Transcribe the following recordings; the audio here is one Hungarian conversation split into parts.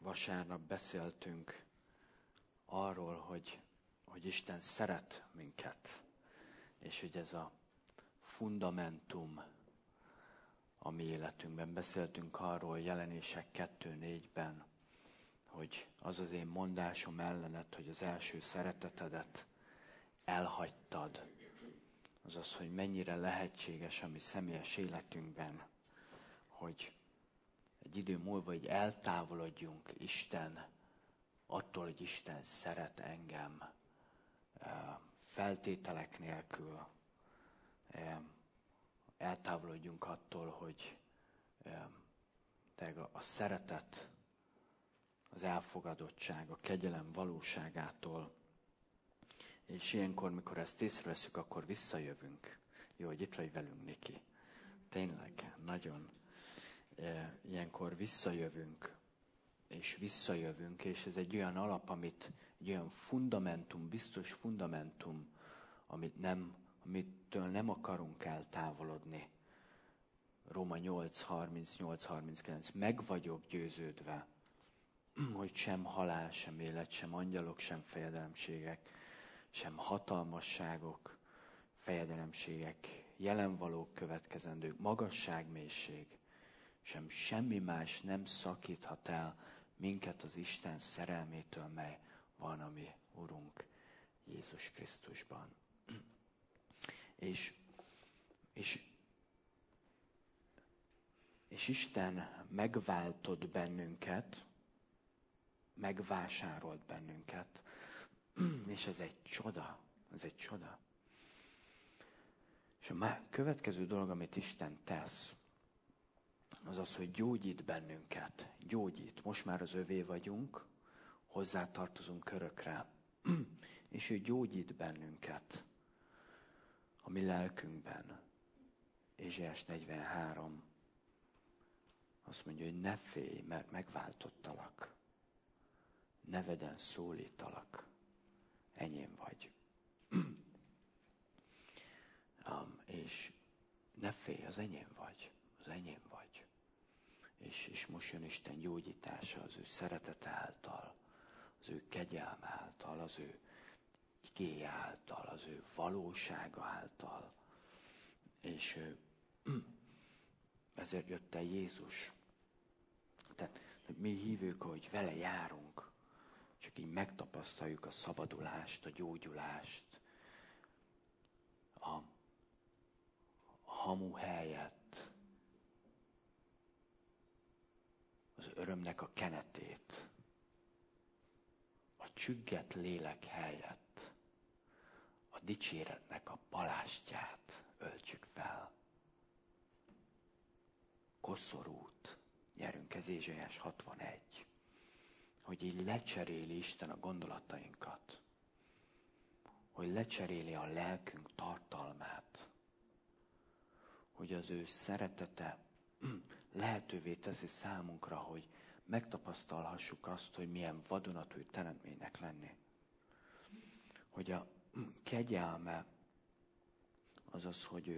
vasárnap beszéltünk arról, hogy Isten szeret minket, és hogy ez a fundamentum a mi életünkben. Beszéltünk arról Jelenések 2:4-ben, hogy az az én mondásom ellened, hogy az első szeretetedet elhagytad. Azaz, hogy mennyire lehetséges a mi személyes életünkben, hogy egy idő múlva így eltávolodjunk Isten attól, hogy Isten szeret engem feltételek nélkül. Eltávolodjunk attól, hogy a szeretet, az elfogadottság, a kegyelem valóságától. És ilyenkor, mikor ezt észreveszünk, akkor visszajövünk. Jó, hogy itt vagy velünk, Niki. Tényleg, nagyon. Ilyenkor visszajövünk, és ez egy olyan alap, egy olyan fundamentum, biztos fundamentum, amitől nem akarunk eltávolodni. Róma 8:38-39. Meg vagyok győződve, hogy sem halál, sem élet, sem angyalok, sem fejedelemségek, sem hatalmasságok, fejedelemségek, jelenvalók, következendők, magasság, mélység, sem semmi más nem szakíthat el minket az Isten szerelmétől, mely van a mi Urunk Jézus Krisztusban. És Isten megváltott bennünket, megvásárolt bennünket, és ez egy csoda, És a következő dolog, amit Isten tesz, az az, hogy gyógyít bennünket. Gyógyít. Most már az övé vagyunk, hozzátartozunk örökre, és ő gyógyít bennünket a mi lelkünkben. Ézsaiás 43 azt mondja, hogy ne félj, mert megváltottalak. Neveden szólítalak. Enyém vagy. És ne félj, az enyém vagy. Az enyém vagy. És most jön Isten gyógyítása az ő szeretete által, az ő kegyelme által, az ő igéje által, az ő valósága által. És ezért jött el Jézus. Tehát mi hívők, hogy vele járunk, csak így megtapasztaljuk a szabadulást, a gyógyulást, a hamu helyett, az örömnek a kenetét, a csügget lélek helyett, a dicséretnek a palástját öltjük fel. Koszorút nyerünk, ez Ézsaiás 61. Hogy így lecseréli Isten a gondolatainkat, hogy lecseréli a lelkünk tartalmát, hogy az ő szeretete lehetővé teszi számunkra, hogy megtapasztalhassuk azt, hogy milyen vadonatúj teremtménynek lenni. Hogy a kegyelme az az, hogy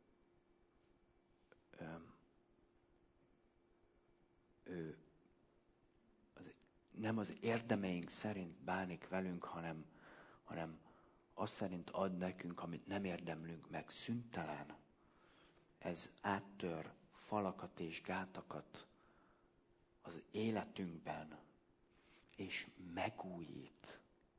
ő nem az érdemeink szerint bánik velünk, hanem azt szerint ad nekünk, amit nem érdemlünk meg, szüntelen. Ez áttör falakat és gátakat az életünkben, és megújít.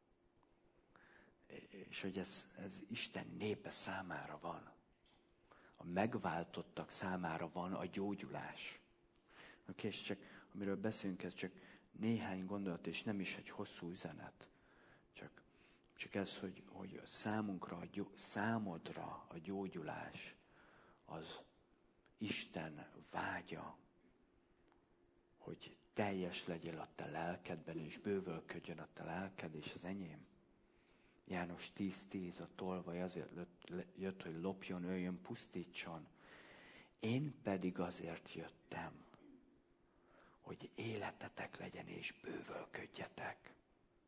És hogy ez Isten népe számára van. A megváltottak számára van a gyógyulás. Oké, és csak amiről beszélünk, ez csak néhány gondolat, és nem is egy hosszú üzenet. Csak ez, hogy számunkra, számodra a gyógyulás az Isten vágya, hogy teljes legyél a te lelkedben, és bővölködjön a te lelked, és az enyém. János 10:10, a tolvaj azért jött, hogy lopjon, öljön, pusztítson. Én pedig azért jöttem, hogy életetek legyen, és bővölködjetek.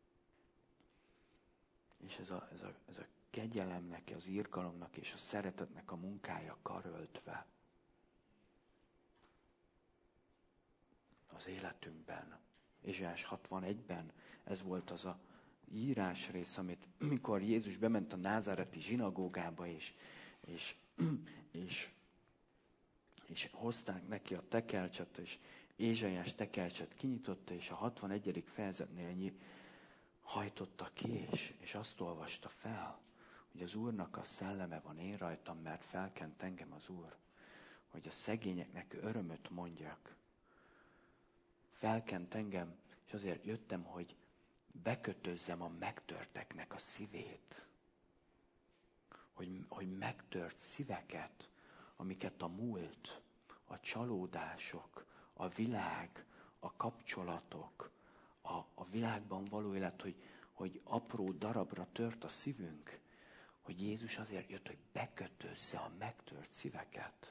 És ez a kegyelemnek, az irgalomnak és a szeretetnek a munkája karöltve az életünkben, Ézsaiás 61-ben ez volt az a írásrész, amit mikor Jézus bement a názáreti zsinagógába, és hozták neki a tekercset, és Ézsaiás tekercset kinyitotta, és a 61. fejezetnél hajtotta ki, és azt olvasta fel, hogy az Úrnak a szelleme van én rajtam, mert felkent engem az Úr, hogy a szegényeknek örömöt mondjak. Felkent engem, és azért jöttem, hogy bekötözzem a megtörteknek a szívét. Hogy megtört szíveket, amiket a múlt, a csalódások, a világ, a kapcsolatok, a világban való élet, hogy apró darabra tört a szívünk, hogy Jézus azért jött, hogy bekötözze a megtört szíveket.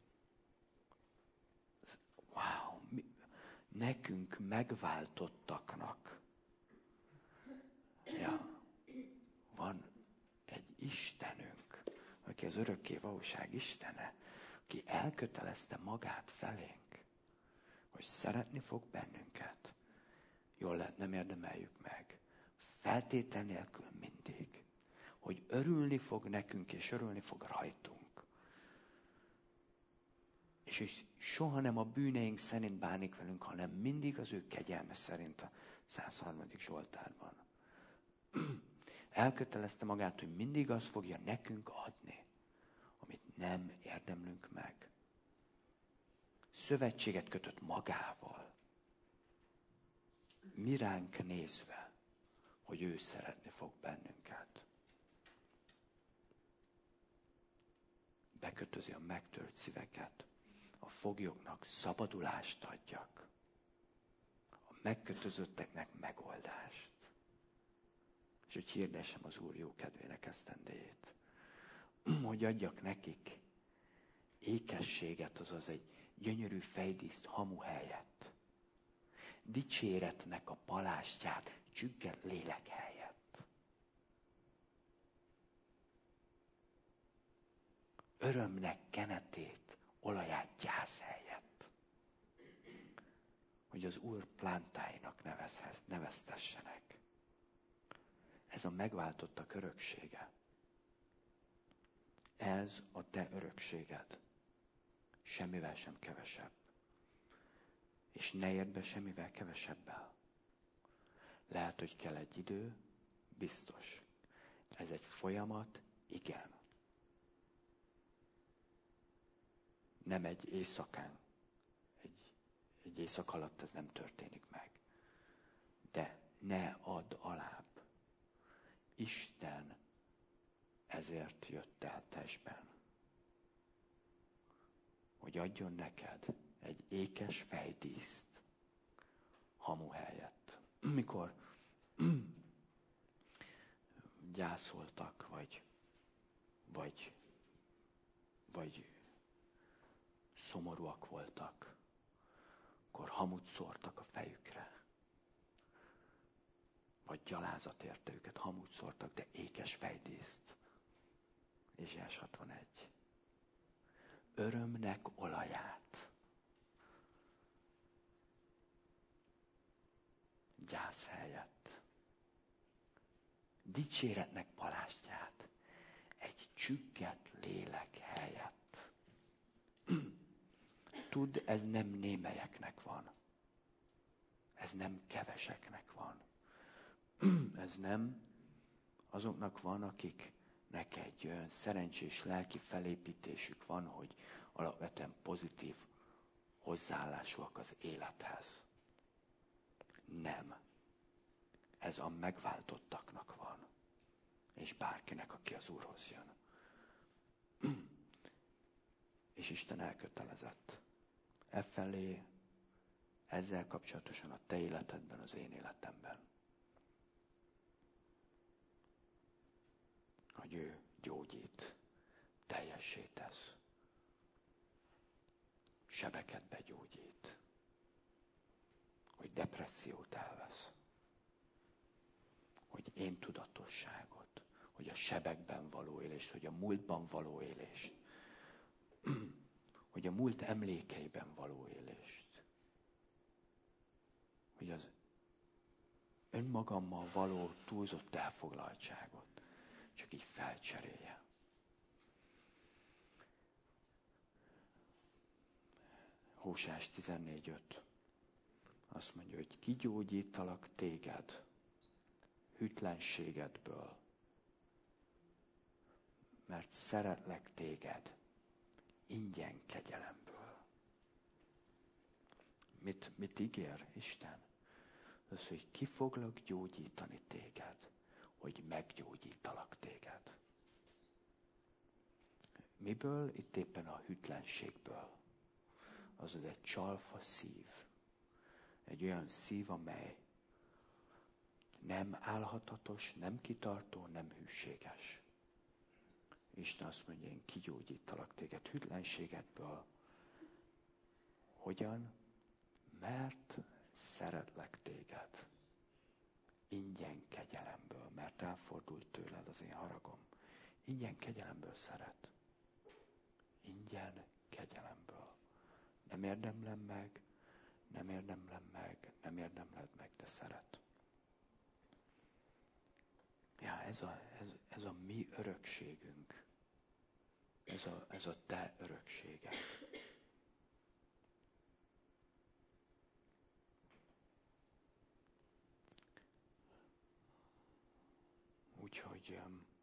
Wow! Nekünk megváltottaknak. Ja, van egy Istenünk, aki az örökké valóság Istene, aki elkötelezte magát felénk, hogy szeretni fog bennünket. Jól lehet, nem érdemeljük meg. Feltétel nélkül mindig. Hogy örülni fog nekünk, és örülni fog rajtunk. És soha nem a bűneink szerint bánik velünk, hanem mindig az ő kegyelme szerint a 103. Zsoltárban. Elkötelezte magát, hogy mindig azt fogja nekünk adni, amit nem érdemlünk meg. Szövetséget kötött magával, mi ránk nézve, hogy ő szeretni fog bennünket. Bekötözi a megtört szíveket, a foglyoknak szabadulást adjak, a megkötözötteknek megoldást. És hogy hirdessem az Úr jó kedvének esztendéjét, hogy adjak nekik ékességet, azaz egy gyönyörű fejdíszt hamu helyett, dicséretnek a palástját csüggett lélek helyett, örömnek kenetét, olaját gyász helyett, hogy az Úr plántáinak neveztessenek. Ez a megváltottak öröksége. Ez a te örökséged. Semmivel sem kevesebb. És ne érd be semmivel kevesebbel. Lehet, hogy kell egy idő, biztos. Ez egy folyamat, igen. Nem egy éjszakán. Egy éjszak alatt ez nem történik meg. De ne add alább. Isten ezért jött el testben. Hogy adjon neked egy ékes fejdíszt hamu helyett. Mikor gyászoltak, vagy szomorúak voltak, akkor hamut szórtak a fejükre. Vagy gyalázat érte őket, hamut szórtak, de ékes fejdíszt. Ézsaiás 61. Örömnek olaját. Gyász helyett. Dicséretnek palástját. Egy csüggett lélek helyett. Tudd, ez nem némelyeknek van. Ez nem keveseknek van. Ez nem azoknak van, akiknek egy olyan szerencsés lelki felépítésük van, hogy alapvetően pozitív hozzáállásúak az élethez. Nem. Ez a megváltottaknak van. És bárkinek, aki az Úrhoz jön. És Isten elkötelezett. Efelé, ezzel kapcsolatosan a te életedben, az én életemben. Hogy ő gyógyít, teljessé tesz. Sebeket begyógyít. Hogy depressziót elvesz. Hogy én tudatosságot. Hogy a sebekben való élést, hogy a múltban való élést. Hogy a múlt emlékeiben való élést. Hogy az önmagammal való túlzott elfoglaltságot csak így felcserélje. Hóseás 14.5 azt mondja, hogy kigyógyítalak téged hűtlenségedből, mert szeretlek téged ingyen kegyelemből. Mit ígér Isten? Az, hogy ki foglak gyógyítani téged, hogy meggyógyítalak téged. Miből? Itt éppen a hűtlenségből. Azaz egy csalfa szív. Egy olyan szív, amely nem állhatatos, nem kitartó, nem hűséges. Isten azt mondja, én kigyógyítalak téged hűtlenségedből. Hogyan? Mert szeretlek téged. Ingyen kegyelemből, mert elfordult tőled az én haragom. Ingyen kegyelemből szeret. Ingyen kegyelemből. Nem érdemlem meg, nem érdemled meg, de szeret. Ja, ez a mi örökségünk. Ez a te örökséged. Úgyhogy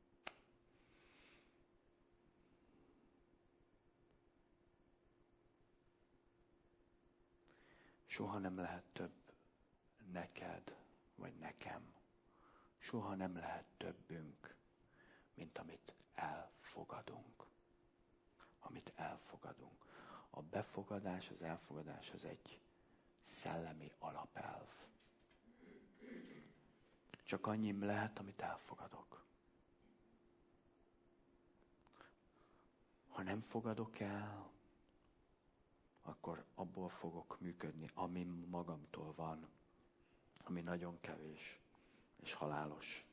soha nem lehet több neked, vagy nekem. Soha nem lehet többünk, mint amit elfogadunk. Amit elfogadunk. A befogadás, az elfogadás az egy szellemi alapelv. Csak annyim lehet, amit elfogadok. Ha nem fogadok el, akkor abból fogok működni, ami magamtól van, ami nagyon kevés és halálos.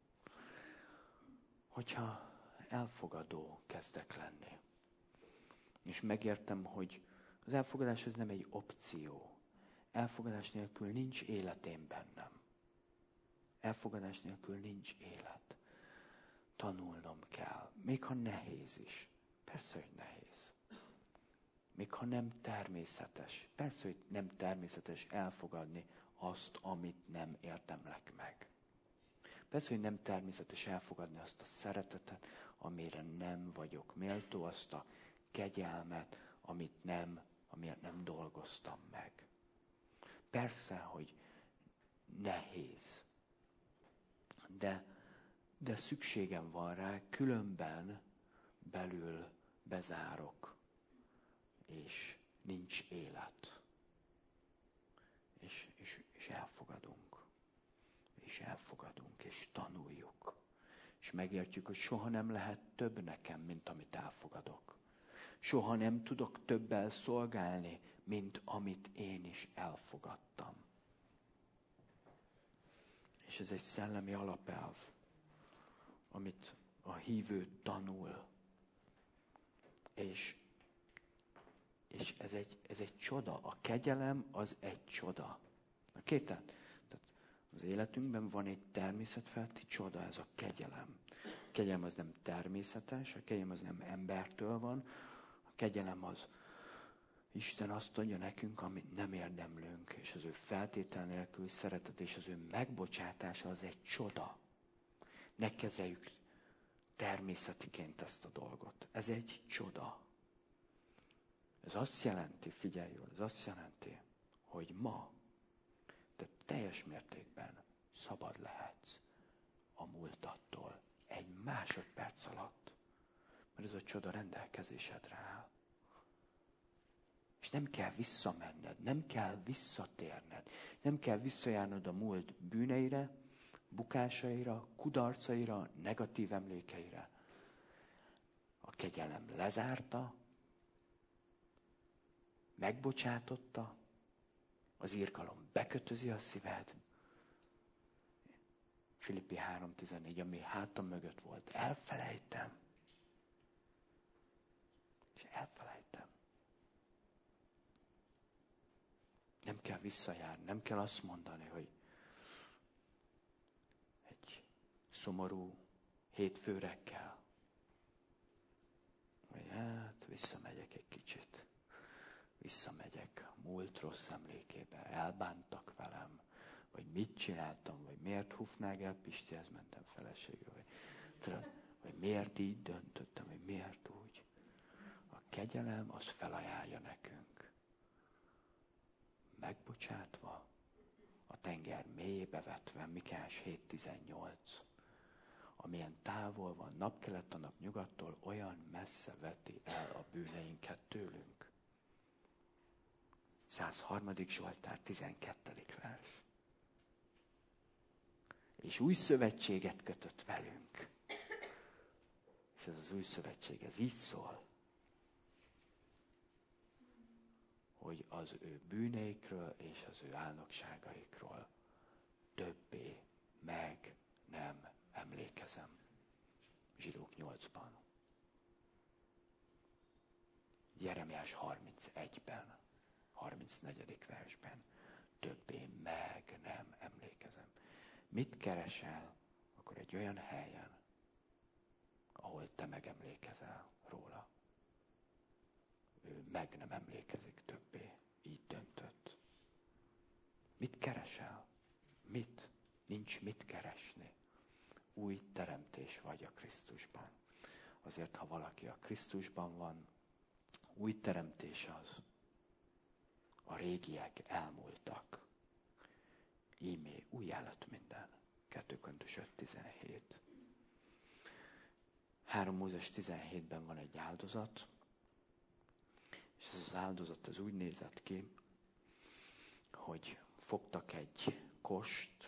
Hogyha elfogadó kezdek lenni, és megértem, hogy az elfogadás ez nem egy opció. Elfogadás nélkül nincs élet én bennem. Elfogadás nélkül nincs élet. Tanulnom kell, még ha nehéz is. Persze, hogy nehéz. Még ha nem természetes. Persze, hogy nem természetes elfogadni azt, amit nem érdemlek meg. Persze, hogy nem természetes elfogadni azt a szeretetet, amire nem vagyok méltó, azt a kegyelmet, amiért nem dolgoztam meg. Persze, hogy nehéz. De szükségem van rá, különben belül bezárok, és nincs élet. És elfogadunk. És elfogadunk, és tanuljuk. És megértjük, hogy soha nem lehet több nekem, mint amit elfogadok. Soha nem tudok többel szolgálni, mint amit én is elfogadtam. És ez egy szellemi alapelv, amit a hívő tanul. És ez egy csoda. A kegyelem az egy csoda. Tehát az életünkben van egy természetfeletti csoda, ez a kegyelem. A kegyelem az nem természetes, a kegyelem az nem embertől van, a kegyelem az Isten azt adja nekünk, amit nem érdemlünk, és az ő feltétel nélkül szeretet és az ő megbocsátása az egy csoda. Ne kezeljük természetiként ezt a dolgot. Ez egy csoda. Ez azt jelenti, figyelj jól, ez azt jelenti, hogy ma te teljes mértékben szabad lehetsz a múltattól egy másodperc alatt, mert ez a csoda rendelkezésedre áll. És nem kell visszamenned, nem kell visszatérned, nem kell visszajárnod a múlt bűneire, bukásaira, kudarcaira, negatív emlékeire. A kegyelem lezárta, megbocsátotta, az irgalom bekötözi a szíved. Filippi 3.14, ami hátam mögött volt, elfelejtem. És elfelejtem. Nem kell visszajárni, nem kell azt mondani, hogy szomorú hétfőre kell. Vagy hát visszamegyek egy kicsit. Visszamegyek a múlt rossz emlékébe. Elbántak velem. Vagy mit csináltam, vagy miért Hufnagel Pistihez mentem feleségül. Vagy miért így döntöttem, vagy miért úgy. A kegyelem az felajánlja nekünk. Megbocsátva, a tenger mélyébe vetve, Mikeás 7.18. Amilyen távol van napkelet a napnyugattól, olyan messze veti el a bűneinket tőlünk. 103. Zsoltár 12. vers. És új szövetséget kötött velünk. És ez az új szövetség, ez így szól, hogy az ő bűneikről és az ő álnokságaikról többé meg nem emlékezem. Zsidók 8-ban. Jeremiás 31-ben, 34. versben. Többé meg nem emlékezem. Mit keresel? Akkor egy olyan helyen, ahol te megemlékezel róla. Ő meg nem emlékezik többé. Így döntött. Mit keresel? Mit? Nincs mit keresni. Új teremtés vagy a Krisztusban. Azért, ha valaki a Krisztusban van, új teremtés az. A régiek elmúltak. Ímé újjá lett minden. 2 Köntös 5.17. 3 Mózes 17-ben van egy áldozat, és ez az áldozat az úgy nézett ki, hogy fogtak egy kost,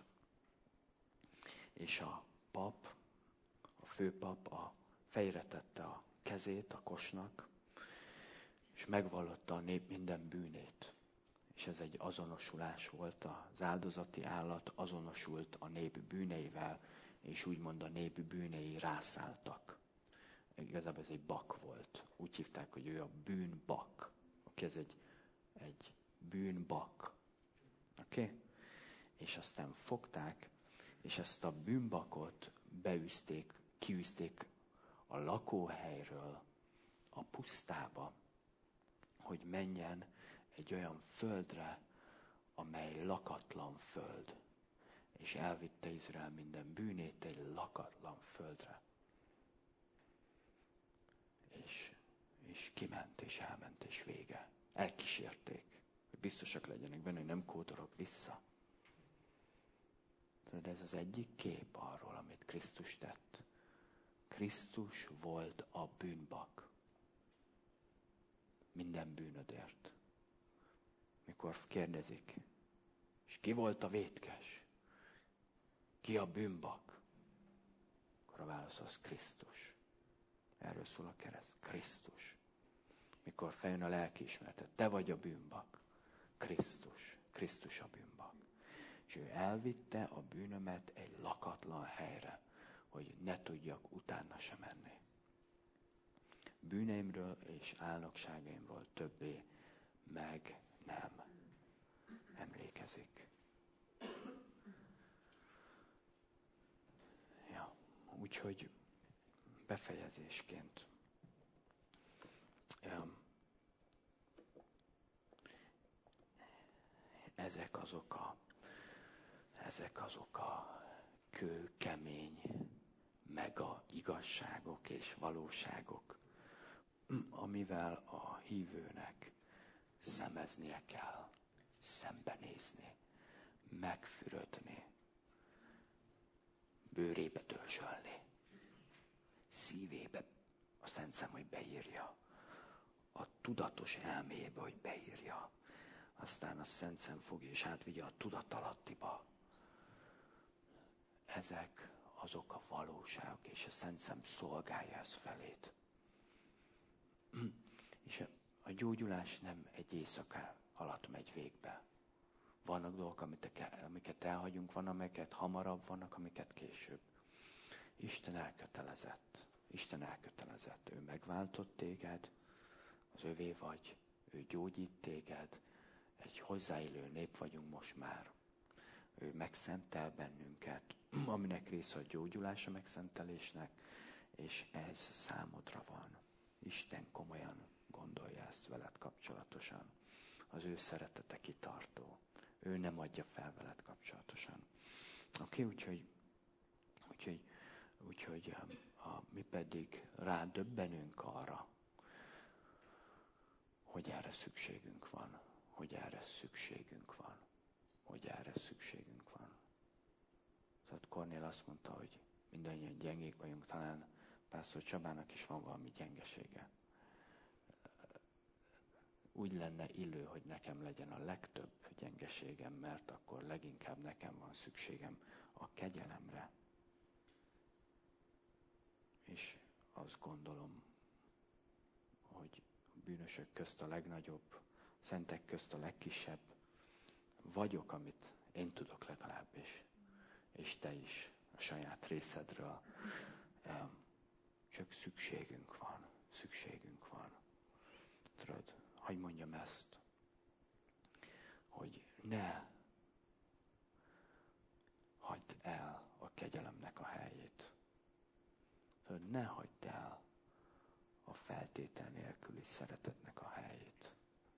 és a pap, a főpap a fejre tette a kezét a kosnak, és megvallotta a nép minden bűnét. És ez egy azonosulás volt, az áldozati állat azonosult a nép bűneivel, és úgymond a nép bűnei rászálltak. Igazából ez egy bak volt. Úgy hívták, hogy ő a bűnbak. Oké, ez egy bűnbak. Oké? És aztán fogták, és ezt a bűnbakot kiűzték a lakóhelyről a pusztába, hogy menjen egy olyan földre, amely lakatlan föld. És elvitte Izrael minden bűnét egy lakatlan földre. És kiment, és elment, és vége. Elkísérték, hogy biztosak legyenek benne, hogy nem kódolok vissza. De ez az egyik kép arról, amit Krisztus tett. Krisztus volt a bűnbak. Minden bűnödért. Mikor kérdezik, és ki volt a vétkes? Ki a bűnbak? Akkor a válasz az Krisztus. Erről szól a kereszt. Krisztus. Mikor feljön a lelkiismeretet, te vagy a bűnbak. Krisztus. Krisztus a bűnbak. És ő elvitte a bűnömet egy lakatlan helyre, hogy ne tudjak utána sem menni. Bűneimről és álnokságaimról többé meg nem emlékezik. Ja, úgyhogy befejezésként ezek azok a kőkemény mega igazságok és valóságok, amivel a hívőnek szemeznie kell, szembenézni, megfürödni, bőrébe dörzsölni, szívébe a Szent Szem, hogy beírja, a tudatos elmébe, hogy beírja, aztán a Szent Szem fogja és átvigye a tudatalattiba. Ezek azok a valóságok, és a Szent Szem szolgálja ezt felét. És a gyógyulás nem egy éjszaka alatt megy végbe. Vannak dolgok, amiket elhagyunk, van, amiket hamarabb, vannak, amiket később. Isten elkötelezett. Isten elkötelezett. Ő megváltott téged, az övé vagy, ő gyógyít téged, egy hozzáillő nép vagyunk most már. Ő megszentel bennünket, aminek része a gyógyulás a megszentelésnek, és ez számodra van. Isten komolyan gondolja ezt veled kapcsolatosan. Az ő szeretete kitartó. Ő nem adja fel veled kapcsolatosan. Oké, úgyhogy mi pedig rádöbbenünk arra, hogy erre szükségünk van. Hogy erre szükségünk van. Hogy erre szükségünk van. Szóval Kornél azt mondta, hogy mindannyian gyengék vagyunk, talán Pásztor Csabának is van valami gyengesége. Úgy lenne illő, hogy nekem legyen a legtöbb gyengeségem, mert akkor leginkább nekem van szükségem a kegyelemre. És azt gondolom, hogy bűnösök közt a legnagyobb, szentek közt a legkisebb vagyok, amit én tudok legalábbis, és te is a saját részedről. Csak szükségünk van. Tudod, hogy mondjam ezt, hogy ne hagyd el a kegyelemnek a helyét. Tudod, ne hagyd el a feltétel nélküli szeretetnek a helyét.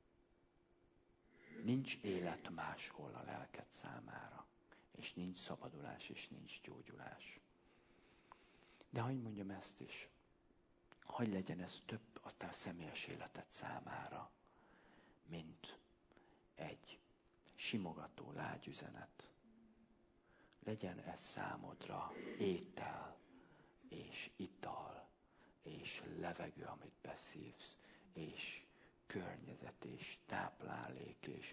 Nincs élet máshol a lelked számára, és nincs szabadulás, és nincs gyógyulás. De hogy mondjam ezt is, hogy legyen ez több aztán személyes életed számára, mint egy simogató lágyüzenet. Legyen ez számodra étel, és ital, és levegő, amit beszívsz, és környezet, és táplálék, és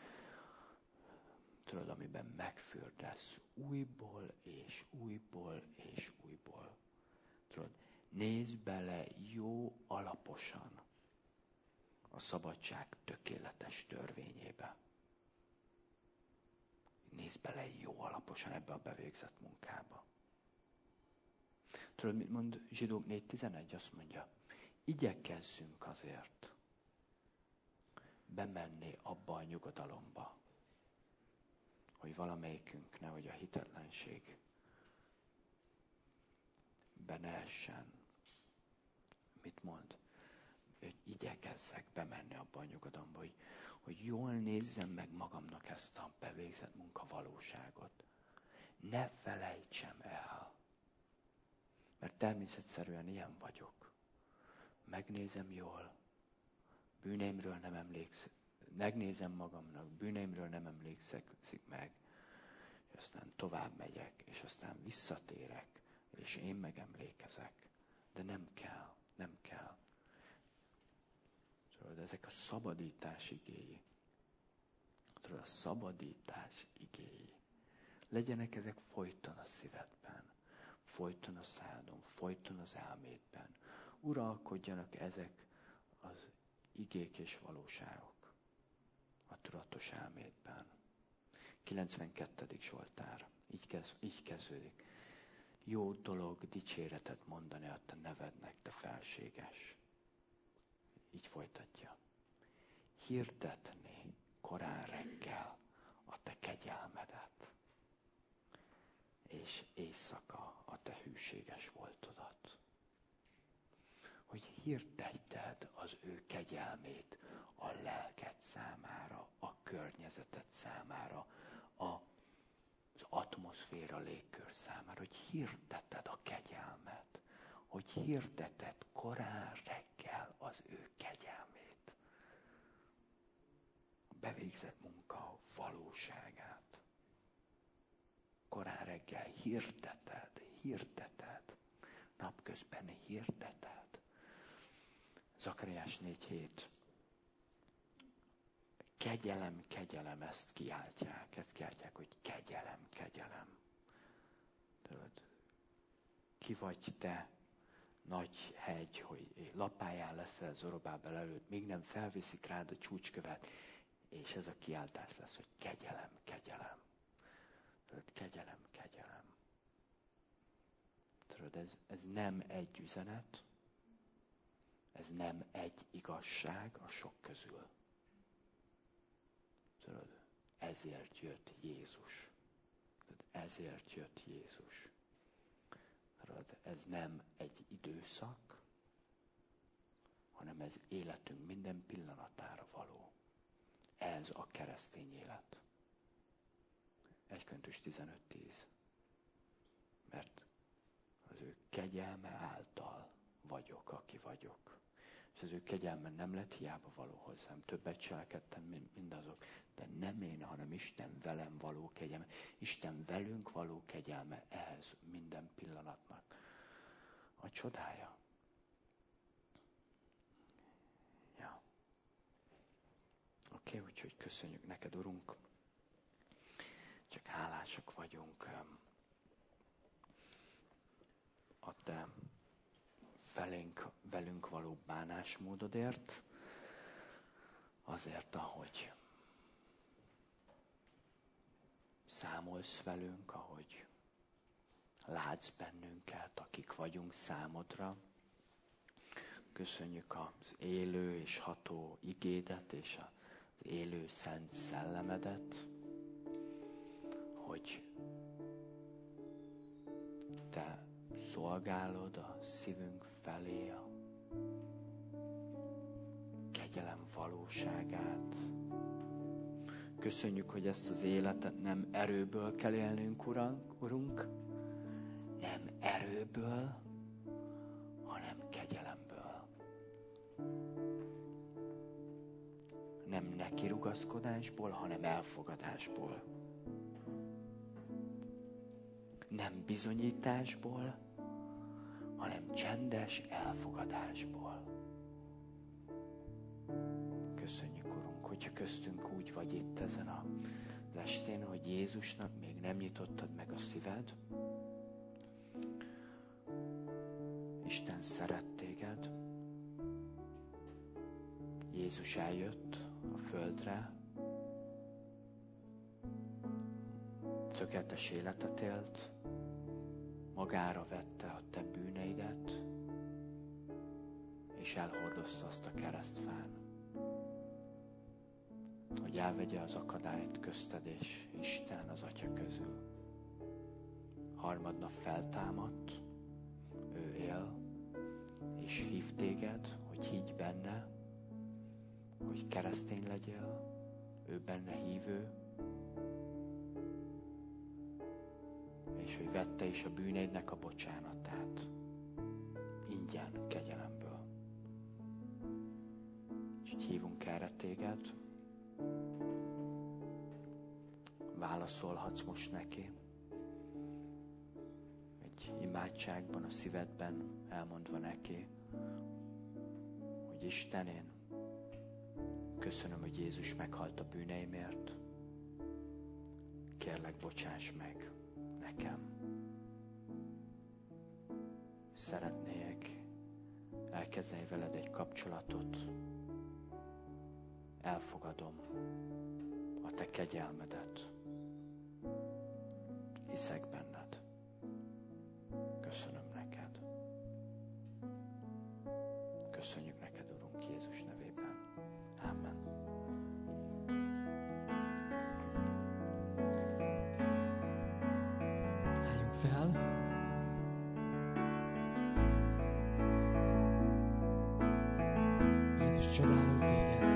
tudod, amiben megfürdesz újból, és újból, és újból. Tudod, nézz bele jó alaposan a szabadság tökéletes törvényébe. Nézz bele jó alaposan ebbe a bevégzett munkába. Tudod, mit mond Zsidók 4.11? Azt mondja, igyekezzünk azért bemenni abba a nyugodalomba, hogy valamelyikünk nehogy a hitetlenség ne essen. Mit mond? Hogy igyekezzek bemenni abba a nyugodalomba, hogy jól nézzem meg magamnak ezt a bevégzett munka valóságot. Ne felejtsem el. Mert természetszerűen ilyen vagyok. Megnézem jól, bűneimről nem emlékszem, megnézem magamnak, bűneimről nem emlékszik meg, és aztán tovább megyek, és aztán visszatérek, és én megemlékezek. De nem kell. Tudod, ezek a szabadítás igéi. Tudod, a szabadítás igéi. Legyenek ezek folyton a szívedben, folyton a szádon, folyton az elmédben. Uralkodjanak ezek az igék és valóságok a tudatos elmédben. 92. Zsoltár. Így kezdődik. Jó dolog dicséretet mondani a te nevednek, te felséges. Így folytatja. Hirdetni korán reggel a te kegyelmedet, és éjszaka a te hűséges voltodat. Hogy hirdetted az ő kegyelmét a lelked számára, a környezeted számára, az atmoszféra légkör számára, hogy hirdeted a kegyelmet, hogy hirdeted korán reggel az ő kegyelmét, a bevégzett munka valóságát. Korán reggel hirdeted, napközben hirdeted. Zakariás 4.7. Kegyelem, ezt kiáltják, hogy kegyelem. Tudod, ki vagy te, nagy hegy, hogy lapáján leszel Zorobábel előtt, még nem felviszik rád a csúcskövet, és ez a kiáltás lesz, hogy kegyelem. Tudod, kegyelem. Tudod, ez nem egy üzenet, ez nem egy igazság a sok közül. Tudod, ezért jött Jézus. Ezért jött Jézus. Ez nem egy időszak, hanem ez életünk minden pillanatára való. Ez a keresztény élet. 1 Korintus 15:10. Mert az ő kegyelme által vagyok, aki vagyok. És az ő kegyelme nem lett hiába való hozzám. Többet cselekedtem, mint mindazok. De nem én, hanem Isten velem való kegyelme. Isten velünk való kegyelme. Ez minden pillanatnak a csodája. Ja. Oké, úgyhogy köszönjük neked, Urunk. Csak hálásak vagyunk a te velünk való bánásmódodért, azért, ahogy számolsz velünk, ahogy látsz bennünket, akik vagyunk számodra. Köszönjük az élő és ható igédet, és az élő szent szellemedet, hogy te szolgálod a szívünk felé a kegyelem valóságát. Köszönjük, hogy ezt az életet nem erőből kell élnünk, Urunk, nem erőből, hanem kegyelemből. Nem nekirugaszkodásból, hanem elfogadásból. Nem bizonyításból, hanem csendes elfogadásból. Köszönjük, Urunk, hogyha köztünk úgy vagy itt ezen az estén, hogy Jézusnak még nem nyitottad meg a szíved. Isten szeret téged. Jézus eljött a földre, tökéletes életet élt, magára vette a te bűneidet, és elhordozta azt a keresztfán, hogy elvegye az akadályt közted és Isten az Atya közül. Harmadnap feltámadt, ő él, és hív téged, hogy higgy benne, hogy keresztény legyél, ő benne hívő, és hogy vette is a bűneidnek a bocsánatát, ingyen, kegyelemből. Úgyhogy hívunk erre téged, válaszolhatsz most neki, egy imádságban, a szívedben elmondva neki, hogy Isten, én köszönöm, hogy Jézus meghalt a bűneimért, kérlek, bocsáss meg nekem. Szeretnék elkezdeni veled egy kapcsolatot, elfogadom a te kegyelmedet, hiszek benned. Köszönöm neked. Köszönjük neked, Urunk, Jézus nevében. Amen. Álljunk fel. Jézus, csodálunk téged.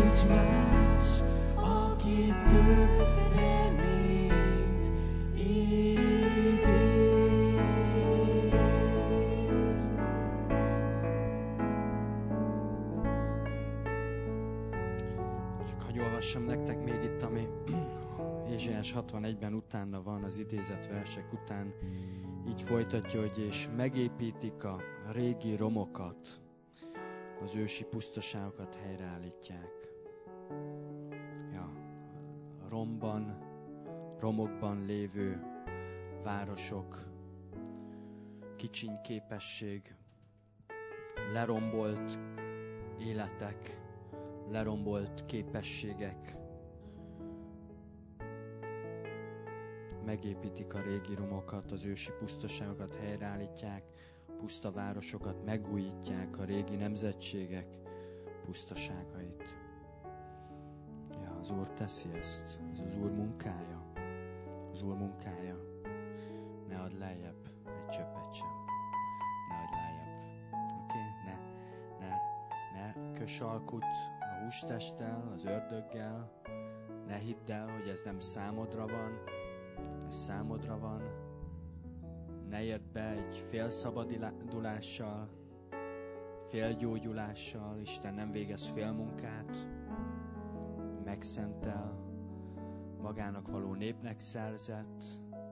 nincs más, aki több reményt ígér. Csak hadd olvassam nektek még itt, ami Ézsaiás 61-ben utána van, az idézett versek után. Így folytatja, hogy és megépítik a régi romokat, az ősi pusztaságokat helyreállítják. Ja, romokban lévő városok, kicsiny képesség, lerombolt életek, lerombolt képességek, megépítik a régi romokat, az ősi pusztaságokat helyreállítják, puszta városokat megújítják, a régi nemzetségek pusztaságait. Ja, az Úr teszi ezt, ez az Úr munkája. Az Úr munkája. Ne add lejjebb egy csöppet sem. Ne add lejjebb. Oké? Ne köss alkut a hústesttel, az ördöggel. Ne hidd el, hogy ez nem számodra van. Ez számodra van. Ne érd be egy félszabadulással, félgyógyulással. Isten nem végez félmunkát. Megszentel, magának való népnek szerzett.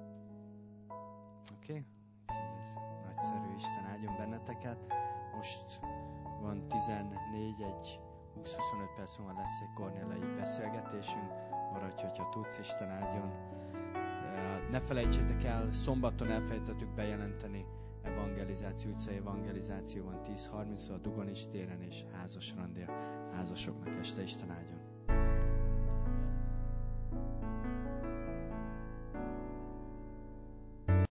Oké? Ez nagyszerű, Isten áldjon benneteket. Most van 14, egy 20-25 perc múlva lesz egy kornélai beszélgetésünk. Maradj, hogyha tudsz, Isten áldjon. Ne felejtsétek el, szombaton elfelejtettük bejelenteni evangelizáció, utcai evangelizáció van 10:30-tól a Dugonis téren, és házas randi a házasoknak este. Isten áldjon.